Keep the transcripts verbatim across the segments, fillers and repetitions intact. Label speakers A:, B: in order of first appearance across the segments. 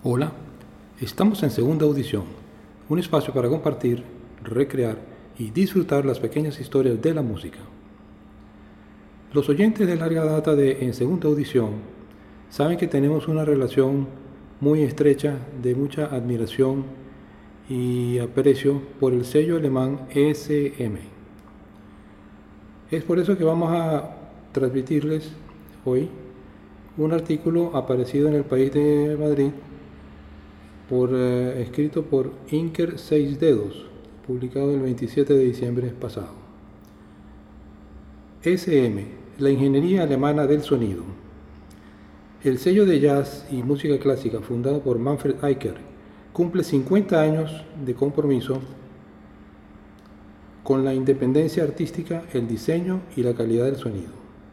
A: Hola, estamos en Segunda Audición, un espacio para compartir, recrear y disfrutar las pequeñas historias de la música. Los oyentes de larga data de En Segunda Audición saben que tenemos una relación muy estrecha de mucha admiración y aprecio por el sello alemán E S M. Es por eso que vamos a transmitirles hoy un artículo aparecido en El País de Madrid, por, eh, escrito por Inker Seis Dedos, publicado el veintisiete de diciembre pasado. E S M, la ingeniería alemana del sonido. El sello de jazz y música clásica fundado por Manfred Eicher cumple cincuenta años de compromiso con la independencia artística, el diseño y la calidad del sonido.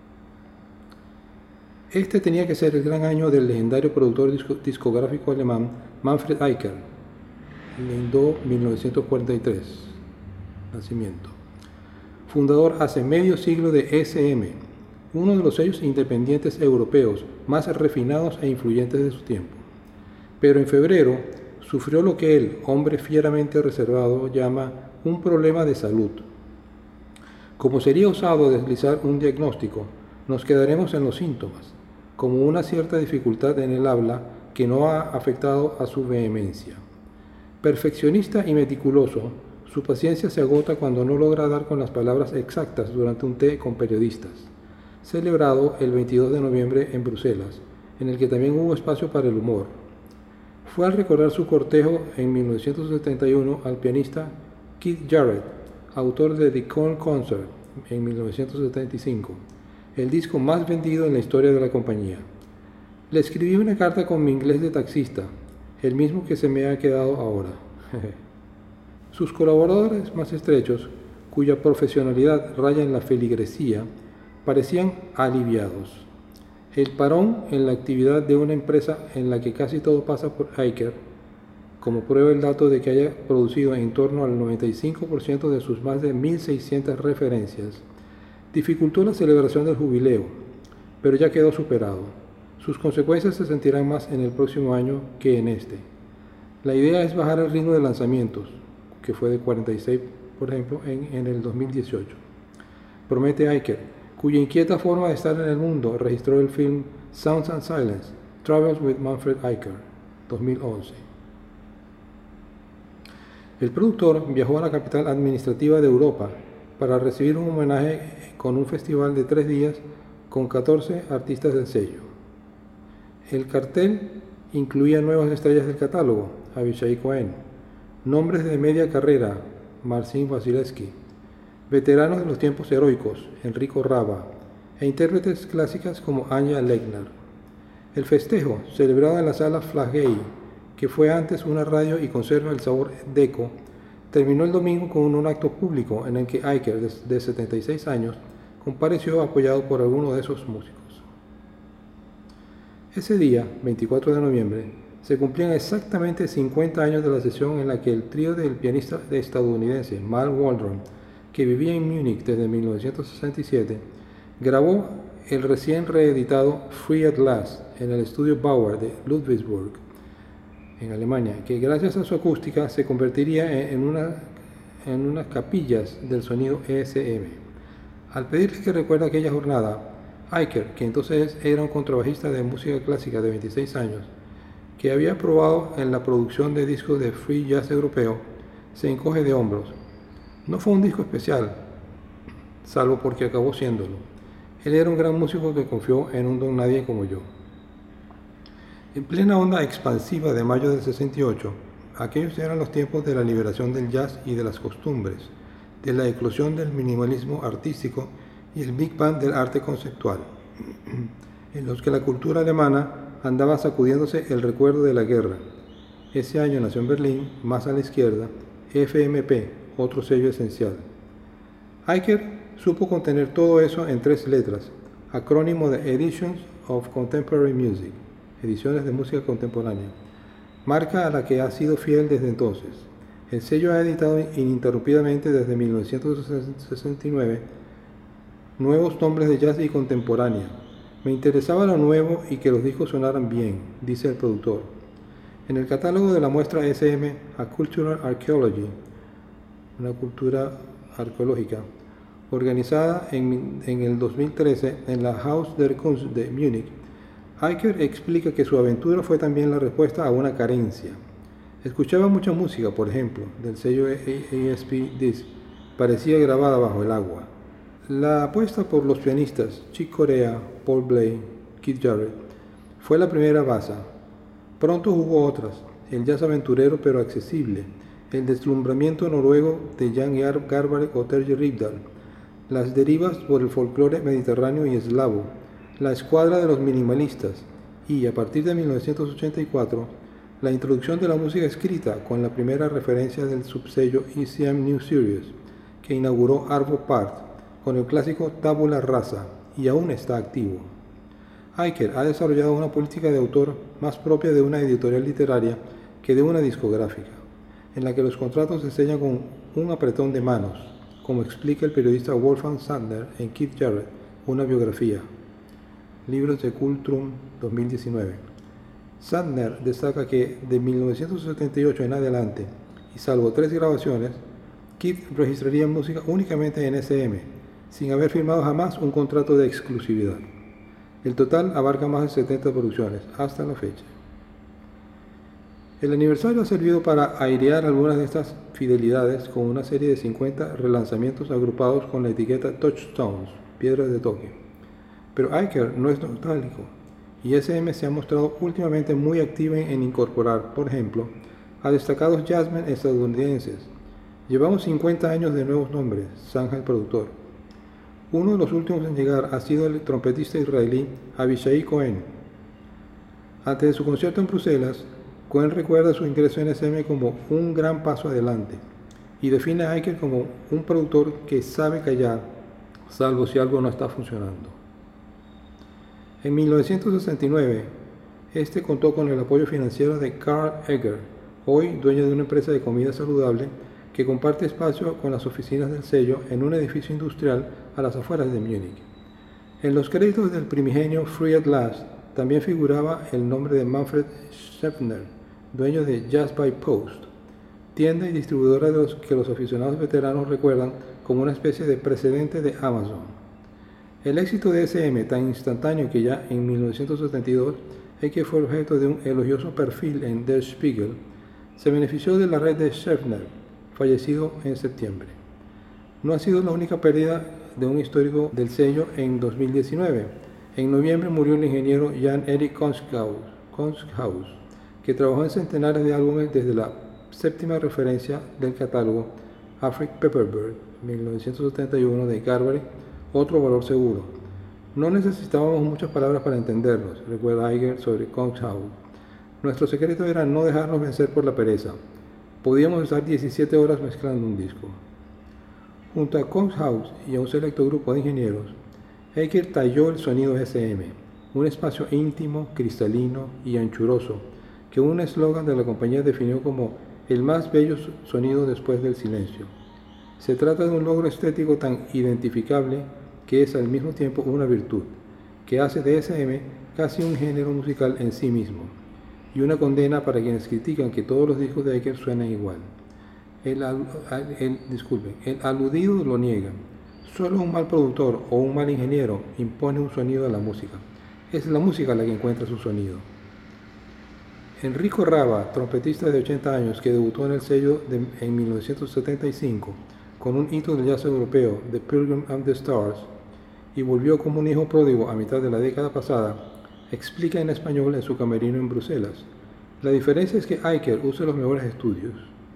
A: Este tenía que ser el gran año del legendario productor disco, discográfico alemán Manfred Eicher, Lindau mil novecientos cuarenta y tres, nacimiento. Fundador hace medio siglo de E S M, uno de los sellos independientes europeos más refinados e influyentes de su tiempo. Pero en febrero sufrió lo que él, hombre fieramente reservado, llama un problema de salud. Como sería osado deslizar un diagnóstico, nos quedaremos en los síntomas, como una cierta dificultad en el habla que no ha afectado a su vehemencia. Perfeccionista y meticuloso, su paciencia se agota cuando no logra dar con las palabras exactas durante un té con periodistas, celebrado el veintidós de noviembre en Bruselas, en el que también hubo espacio para el humor. Fue al recordar su cortejo en mil novecientos setenta y uno al pianista Keith Jarrett, autor de The Korn Concert en mil novecientos setenta y cinco, el disco más vendido en la historia de la compañía. Le escribí una carta con mi inglés de taxista, el mismo que se me ha quedado ahora. Sus colaboradores más estrechos, cuya profesionalidad raya en la feligresía, parecían aliviados. El parón en la actividad de una empresa en la que casi todo pasa por Eicher, como prueba el dato de que haya producido en torno al noventa y cinco por ciento de sus más de mil seiscientas referencias, dificultó la celebración del jubileo, pero ya quedó superado. Sus consecuencias se sentirán más en el próximo año que en este. La idea es bajar el ritmo de lanzamientos, que fue de cuarenta y seis, por ejemplo, en, en el dos mil dieciocho. Promete Eicher, cuya inquieta forma de estar en el mundo registró el film Sounds and Silence, Travels with Manfred Eicher, dos mil once. El productor viajó a la capital administrativa de Europa para recibir un homenaje con un festival de tres días con catorce artistas del sello. El cartel incluía nuevas estrellas del catálogo, Avishai Cohen, nombres de media carrera, Marcin Wasilewski, veteranos de los tiempos heroicos, Enrico Raba, e intérpretes clásicas como Anja Legnar. El festejo, celebrado en la sala Flagey, que fue antes una radio y conserva el sabor Deco, terminó el domingo con un acto público en el que Eicher, de setenta y seis años, compareció apoyado por algunos de esos músicos. Ese día, veinticuatro de noviembre, se cumplían exactamente cincuenta años de la sesión en la que el trío del pianista estadounidense Mal Waldron, que vivía en Múnich desde mil novecientos sesenta y siete, grabó el recién reeditado Free at Last en el estudio Bauer de Ludwigsburg, en Alemania, que gracias a su acústica se convertiría en, una, en unas capillas del sonido E S M. Al pedirle que recuerde aquella jornada, Eicher, que entonces era un contrabajista de música clásica de veintiséis años, que había probado en la producción de discos de free jazz europeo, se encoge de hombros. No fue un disco especial, salvo porque acabó siéndolo. Él era un gran músico que confió en un don nadie como yo. En plena onda expansiva de mayo del sesenta y ocho, aquellos eran los tiempos de la liberación del jazz y de las costumbres, de la eclosión del minimalismo artístico y el Big Bang del arte conceptual, en los que la cultura alemana andaba sacudiéndose el recuerdo de la guerra. Ese año nació en Berlín, más a la izquierda, F M P, otro sello esencial. Eicher supo contener todo eso en tres letras, acrónimo de Editions of Contemporary Music, ediciones de música contemporánea, marca a la que ha sido fiel desde entonces. El sello ha editado ininterrumpidamente desde mil novecientos sesenta y nueve nuevos nombres de jazz y contemporánea. Me interesaba lo nuevo y que los discos sonaran bien, dice el productor. En el catálogo de la muestra S M A Cultural Archaeology, una cultura arqueológica, organizada en, en el dos mil trece en la Haus der Kunst de Múnich, Eicher explica que su aventura fue también la respuesta a una carencia. Escuchaba mucha música, por ejemplo, del sello E S P Disc, parecía grabada bajo el agua. La apuesta por los pianistas Chick Corea, Paul Bley, Keith Jarrett fue la primera base. Pronto hubo otras, el jazz aventurero pero accesible, el deslumbramiento noruego de Jan Garbarek o Terje Rivdal, las derivas por el folclore mediterráneo y eslavo, la escuadra de los minimalistas y, a partir de mil novecientos ochenta y cuatro, la introducción de la música escrita con la primera referencia del subsello E C M New Series, que inauguró Arvo Pärt con el clásico Tabula Rasa y aún está activo. Eicher ha desarrollado una política de autor más propia de una editorial literaria que de una discográfica, en la que los contratos se sellan con un apretón de manos, como explica el periodista Wolfgang Sandner en Keith Jarrett, una biografía. Libros de Kultrum dos mil diecinueve. Sandner destaca que de mil novecientos setenta y ocho en adelante, y salvo tres grabaciones, Keith registraría música únicamente en S M, sin haber firmado jamás un contrato de exclusividad. El total abarca más de setenta producciones, hasta la fecha. El aniversario ha servido para airear algunas de estas fidelidades con una serie de cincuenta relanzamientos agrupados con la etiqueta Touchstones, piedras de toque. Pero Eicher no es nostálgico, y S M se ha mostrado últimamente muy activa en incorporar, por ejemplo, a destacados jazzmen estadounidenses. Llevamos cincuenta años de nuevos nombres, zanja el productor. Uno de los últimos en llegar ha sido el trompetista israelí Avishai Cohen. Antes de su concierto en Bruselas, Cohen recuerda su ingreso en S M como un gran paso adelante y define a Eicher como un productor que sabe callar, salvo si algo no está funcionando. En mil novecientos sesenta y nueve, este contó con el apoyo financiero de Karl Egger, hoy dueño de una empresa de comida saludable que comparte espacio con las oficinas del sello en un edificio industrial a las afueras de Múnich. En los créditos del primigenio Free at Last también figuraba el nombre de Manfred Scheffner, dueño de Jazz by Post, tienda y distribuidora de los que los aficionados veteranos recuerdan como una especie de precedente de Amazon. El éxito de S M, tan instantáneo que ya en mil novecientos setenta y dos Eicher fue objeto de un elogioso perfil en Der Spiegel, se benefició de la red de Scheffner, fallecido en septiembre. No ha sido la única pérdida de un histórico del sello en dos mil diecinueve. En noviembre murió el ingeniero Jan-Erik Konsthaus, que trabajó en centenares de álbumes desde la séptima referencia del catálogo Afrik Pepperbird, mil novecientos setenta y uno de Garbarek, otro valor seguro. No necesitábamos muchas palabras para entendernos, recuerda Eicher sobre Konsthaus. Nuestro secreto era no dejarnos vencer por la pereza. Podíamos estar diecisiete horas mezclando un disco. Junto a Konsthaus y a un selecto grupo de ingenieros, Eicher talló el sonido S M, un espacio íntimo, cristalino y anchuroso, que un eslogan de la compañía definió como el más bello sonido después del silencio. Se trata de un logro estético tan identificable que es al mismo tiempo una virtud, que hace de S M casi un género musical en sí mismo, y una condena para quienes critican que todos los discos de Eicher suenan igual. El, al, el, disculpen, el aludido lo niega. Solo un mal productor o un mal ingeniero impone un sonido a la música. Es la música la que encuentra su sonido. Enrico Rava, trompetista de ochenta años que debutó en el sello de, en mil novecientos setenta y cinco con un hito del jazz europeo, The Pilgrim and the Stars, y volvió como un hijo pródigo a mitad de la década pasada, explica en español en su camerino en Bruselas. La diferencia es que Eicher usa los mejores estudios.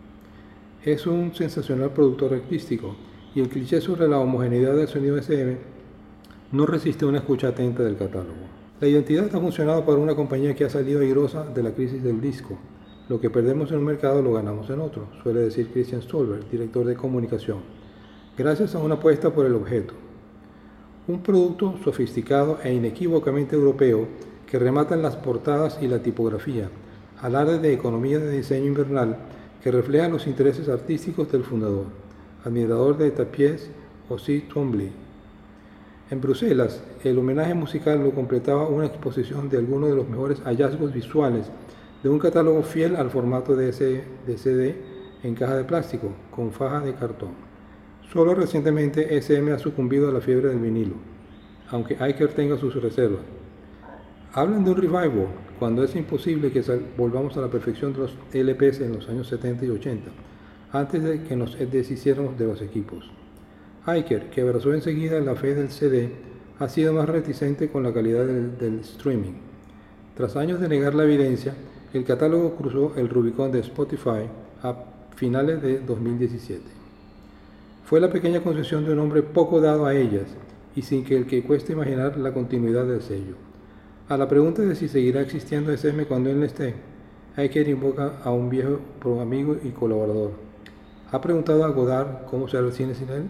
A: Es un sensacional productor artístico y el cliché sobre la homogeneidad del sonido S M no resiste una escucha atenta del catálogo. La identidad ha funcionado para una compañía que ha salido airosa de la crisis del disco. Lo que perdemos en un mercado lo ganamos en otro, suele decir Christian Stolberg, director de comunicación, gracias a una apuesta por el objeto. Un producto sofisticado e inequívocamente europeo que remata en las portadas y la tipografía, alarde de economía de diseño invernal que refleja los intereses artísticos del fundador, admirador de Tapies o C. Twombly. En Bruselas, el homenaje musical lo completaba una exposición de algunos de los mejores hallazgos visuales de un catálogo fiel al formato de, ese, de C D en caja de plástico, con faja de cartón. Solo recientemente S M ha sucumbido a la fiebre del vinilo, aunque Iker tenga sus reservas. Hablan de un revival, cuando es imposible que volvamos a la perfección de los L Ps en los años setenta y ochenta, antes de que nos deshiciéramos de los equipos. Iker, que abrazó enseguida la fe del C D, ha sido más reticente con la calidad del, del streaming. Tras años de negar la evidencia, el catálogo cruzó el Rubicón de Spotify a finales de dos mil diecisiete. Fue la pequeña concesión de un hombre poco dado a ellas, y sin que el que cueste imaginar la continuidad del sello. A la pregunta de si seguirá existiendo S M cuando él no esté, Iker invoca a un viejo amigo y colaborador. ¿Ha preguntado a Godard cómo será el cine sin él?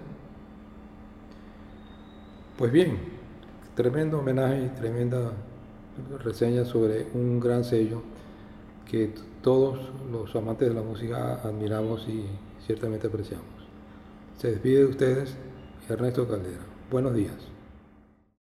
A: Pues bien, tremendo homenaje y tremenda reseña sobre un gran sello que todos los amantes de la música admiramos y ciertamente apreciamos. Se despide de ustedes Ernesto Caldera. Buenos días.